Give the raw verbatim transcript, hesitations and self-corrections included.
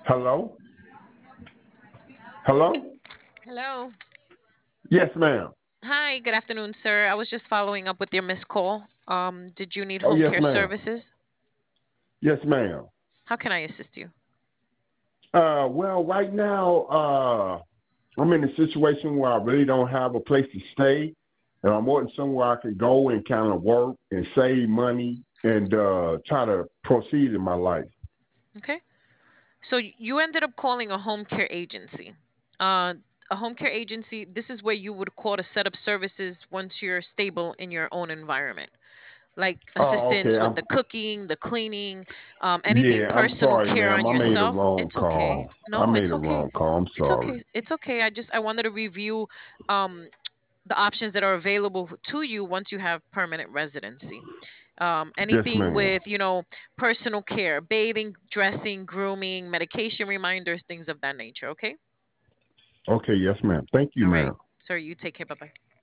Hello? Hello? Hello. Yes, ma'am. Hi, good afternoon, sir. I was just following up with your missed call. Um, did you need Oh, home yes, care ma'am. services? Yes, ma'am. How can I assist you? Uh, well, right now, uh, I'm in a situation where I really don't have a place to stay, and I'm wanting somewhere I can go and kind of work and save money and uh, try to proceed in my life. Okay. So y- you ended up calling a home care agency. Uh, a home care agency, this is where you would call to set up services once you're stable in your own environment, like Oh, okay. assistance with I'm the cooking, the cleaning, um, anything yeah. I'm personal sorry, care on ma'am. I made a yourself. wrong It's okay. call. I No, made it's a okay. wrong call. I'm It's sorry. okay. It's okay. I just I wanted to review um, the options that are available to you once you have permanent residency. Um, Yes, anything ma'am. with, you know, personal care, bathing, dressing, grooming, medication reminders, things of that nature. Okay. Okay. Yes, ma'am. Thank you, All right. ma'am. Sir, you take care. Bye bye.